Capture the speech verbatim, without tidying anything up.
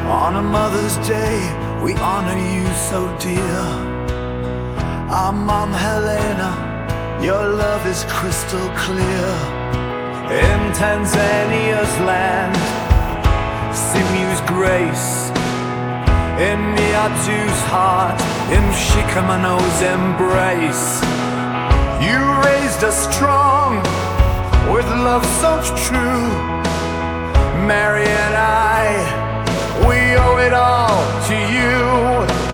On a Mother's Day, we honor you so dear. Our Mom Helena, your love is crystal clear. In Tanzania's land, Simu's grace, in Niatu's heart, in Shikamano's embrace. You raised us strong, with love so true, Marianne.